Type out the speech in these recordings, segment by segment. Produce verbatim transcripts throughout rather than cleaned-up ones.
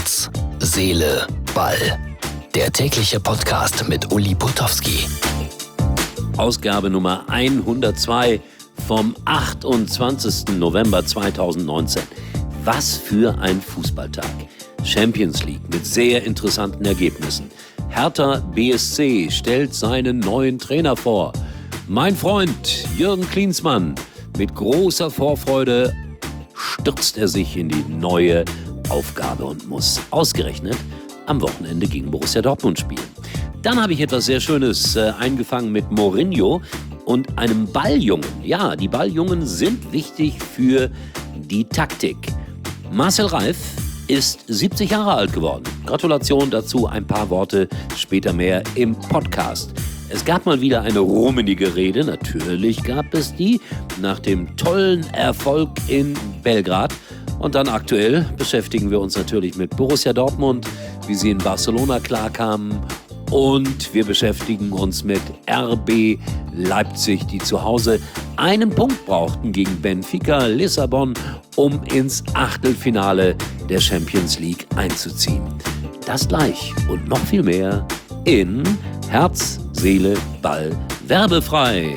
Herz, Seele, Ball. Der tägliche Podcast mit Uli Potowski. Ausgabe Nummer hundertzwei vom achtundzwanzigsten November zweitausendneunzehn. Was für ein Fußballtag. Champions League mit sehr interessanten Ergebnissen. Hertha B S C stellt seinen neuen Trainer vor. Mein Freund Jürgen Klinsmann, mit großer Vorfreude stürzt er sich in die neue Aufgabe und muss ausgerechnet am Wochenende gegen Borussia Dortmund spielen. Dann habe ich etwas sehr Schönes äh, eingefangen mit Mourinho und einem Balljungen. Ja, die Balljungen sind wichtig für die Taktik. Marcel Reif ist siebzig Jahre alt geworden. Gratulation dazu, ein paar Worte später mehr im Podcast. Es gab mal wieder eine rummenige Rede, natürlich gab es die, nach dem tollen Erfolg in Belgrad. Und dann aktuell beschäftigen wir uns natürlich mit Borussia Dortmund, wie sie in Barcelona klarkamen. Und wir beschäftigen uns mit R B Leipzig, die zu Hause einen Punkt brauchten gegen Benfica Lissabon, um ins Achtelfinale der Champions League einzuziehen. Das gleich und noch viel mehr in Herz, Seele, Ball, werbefrei.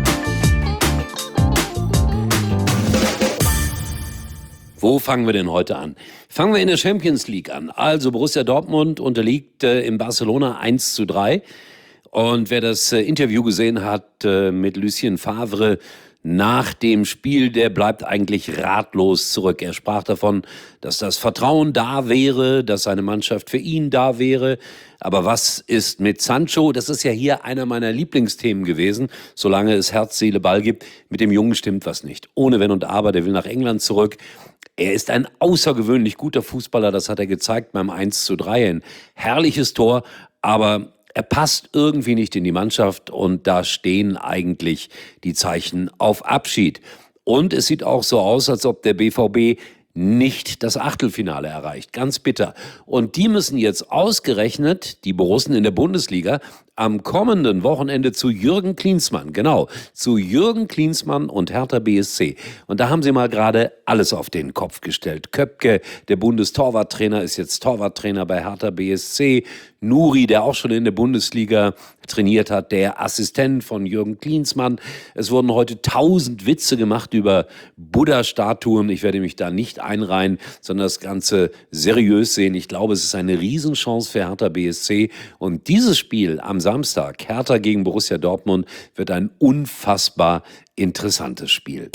Wo fangen wir denn heute an? Fangen wir in der Champions League an. Also Borussia Dortmund unterliegt äh, in Barcelona eins zu drei. Und wer das äh, Interview gesehen hat äh, mit Lucien Favre nach dem Spiel, der bleibt eigentlich ratlos zurück. Er sprach davon, dass das Vertrauen da wäre, dass seine Mannschaft für ihn da wäre. Aber was ist mit Sancho? Das ist ja hier einer meiner Lieblingsthemen gewesen. Solange es Herz, Seele, Ball gibt, mit dem Jungen stimmt was nicht. Ohne Wenn und Aber, der will nach England zurück. Er ist ein außergewöhnlich guter Fußballer, das hat er gezeigt beim eins zu drei. Ein herrliches Tor, aber er passt irgendwie nicht in die Mannschaft und da stehen eigentlich die Zeichen auf Abschied. Und es sieht auch so aus, als ob der B V B nicht das Achtelfinale erreicht. Ganz bitter. Und die müssen jetzt ausgerechnet, die Borussen in der Bundesliga, am kommenden Wochenende zu Jürgen Klinsmann, genau, zu Jürgen Klinsmann und Hertha B S C. Und da haben sie mal gerade alles auf den Kopf gestellt. Köpke, der Bundestorwarttrainer, ist jetzt Torwarttrainer bei Hertha B S C. Nuri, der auch schon in der Bundesliga trainiert hat, der Assistent von Jürgen Klinsmann. Es wurden heute tausend Witze gemacht über Buddha-Statuen. Ich werde mich da nicht einreihen, sondern das Ganze seriös sehen. Ich glaube, es ist eine Riesenchance für Hertha B S C. Und dieses Spiel am Samstag, Hertha gegen Borussia Dortmund, wird ein unfassbar interessantes Spiel.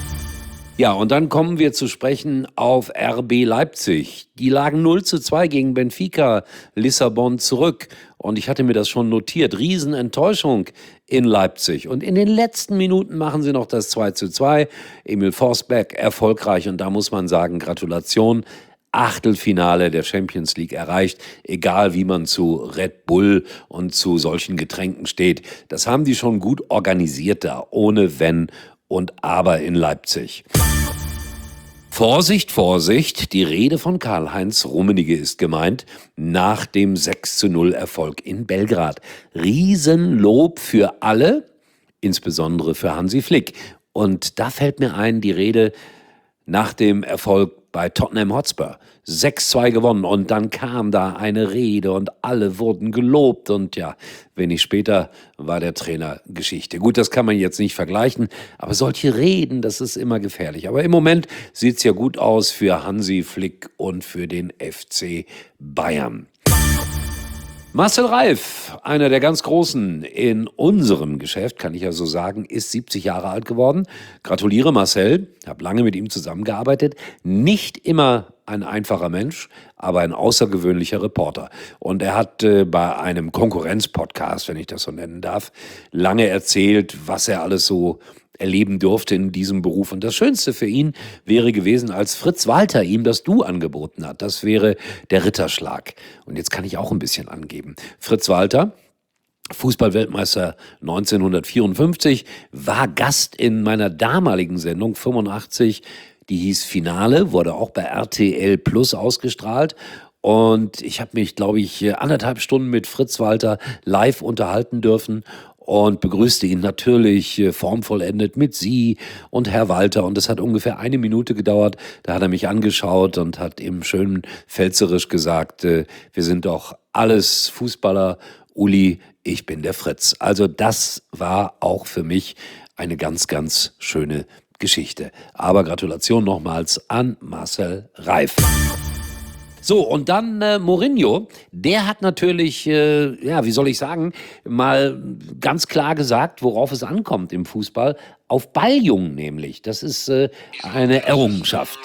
Ja, und dann kommen wir zu sprechen auf R B Leipzig. Die lagen null zu zwei gegen Benfica Lissabon zurück. Und ich hatte mir das schon notiert. Riesenenttäuschung in Leipzig. Und in den letzten Minuten machen sie noch das zwei zu zwei. Emil Forsberg erfolgreich. Und da muss man sagen, Gratulation. Achtelfinale der Champions League erreicht, egal wie man zu Red Bull und zu solchen Getränken steht. Das haben die schon gut organisiert da, ohne Wenn und Aber in Leipzig. Vorsicht, Vorsicht, die Rede von Karl-Heinz Rummenigge ist gemeint, nach dem sechs zu null Erfolg in Belgrad. Riesenlob für alle, insbesondere für Hansi Flick. Und da fällt mir ein, die Rede nach dem Erfolg bei Tottenham Hotspur. sechs zwei gewonnen und dann kam da eine Rede und alle wurden gelobt und ja, wenig später war der Trainer Geschichte. Gut, das kann man jetzt nicht vergleichen, aber solche Reden, das ist immer gefährlich. Aber im Moment sieht es ja gut aus für Hansi Flick und für den F C Bayern. Marcel Reif, einer der ganz Großen in unserem Geschäft, kann ich ja so sagen, ist siebzig Jahre alt geworden. Gratuliere Marcel, habe lange mit ihm zusammengearbeitet. Nicht immer ein einfacher Mensch, aber ein außergewöhnlicher Reporter. Und er hat äh, bei einem Konkurrenz-Podcast, wenn ich das so nennen darf, lange erzählt, was er alles so erleben durfte in diesem Beruf. Und das Schönste für ihn wäre gewesen, als Fritz Walter ihm das Du angeboten hat. Das wäre der Ritterschlag. Und jetzt kann ich auch ein bisschen angeben. Fritz Walter, Fußballweltmeister neunzehnhundertvierundfünfzig, war Gast in meiner damaligen Sendung fünfundachtzig. Die hieß Finale, wurde auch bei R T L Plus ausgestrahlt. Und ich habe mich, glaube ich, anderthalb Stunden mit Fritz Walter live unterhalten dürfen. und begrüßte ihn natürlich äh, formvollendet mit Sie und Herr Walter. Und das hat ungefähr eine Minute gedauert. Da hat er mich angeschaut und hat ihm schön pfälzerisch gesagt, äh, wir sind doch alles Fußballer. Uli, ich bin der Fritz. Also das war auch für mich eine ganz, ganz schöne Geschichte. Aber Gratulation nochmals an Marcel Reif. So, und dann äh, Mourinho, der hat natürlich, äh, ja, wie soll ich sagen, mal ganz klar gesagt, worauf es ankommt im Fußball. Auf Balljungen nämlich. Das ist äh, eine Errungenschaft.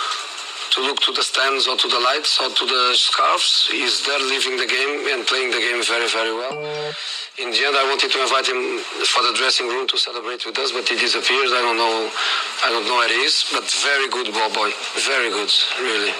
To look to the stands or to the lights or to the scarves. He's there living the game and playing the game very, very well. In the end, I wanted to invite him for the dressing room to celebrate with us, but he disappears. I don't know, I don't know where he is, but very good ball boy. Very good, really.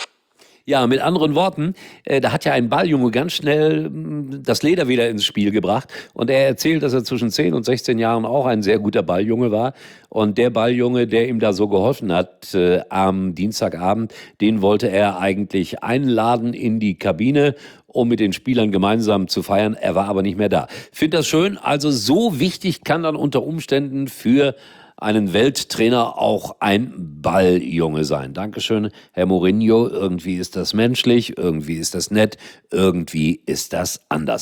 Ja, mit anderen Worten, äh, da hat ja ein Balljunge ganz schnell mh, das Leder wieder ins Spiel gebracht. Und er erzählt, dass er zwischen zehn und sechzehn Jahren auch ein sehr guter Balljunge war. Und der Balljunge, der ihm da so geholfen hat äh, am Dienstagabend, den wollte er eigentlich einladen in die Kabine, um mit den Spielern gemeinsam zu feiern. Er war aber nicht mehr da. Finde das schön. Also so wichtig kann dann unter Umständen für einen Welttrainer auch ein Balljunge sein. Dankeschön, Herr Mourinho. Irgendwie ist das menschlich, irgendwie ist das nett, irgendwie ist das anders.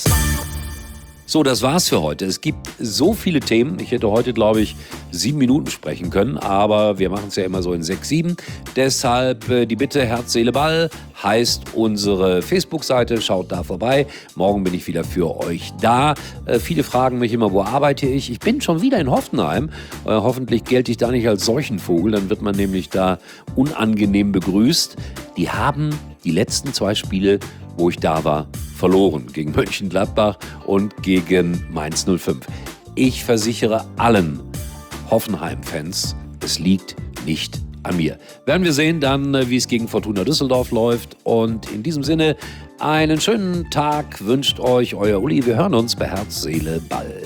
So, das war's für heute. Es gibt so viele Themen. Ich hätte heute, glaube ich, sieben Minuten sprechen können, aber wir machen es ja immer so in sechs, sieben. Deshalb äh, die Bitte, Herz, Seele, Ball heißt unsere Facebook-Seite. Schaut da vorbei. Morgen bin ich wieder für euch da. Äh, viele fragen mich immer, wo arbeite ich? Ich bin schon wieder in Hoffenheim. Äh, hoffentlich gelte ich da nicht als Seuchenvogel. Dann wird man nämlich da unangenehm begrüßt. Die haben die letzten zwei Spiele, wo ich da war, verloren. Gegen Mönchengladbach und gegen Mainz null fünf. Ich versichere allen Hoffenheim-Fans, es liegt nicht an mir. Werden wir sehen dann, wie es gegen Fortuna Düsseldorf läuft. Und in diesem Sinne, einen schönen Tag wünscht euch euer Uli. Wir hören uns bei Herz, Seele, Ball.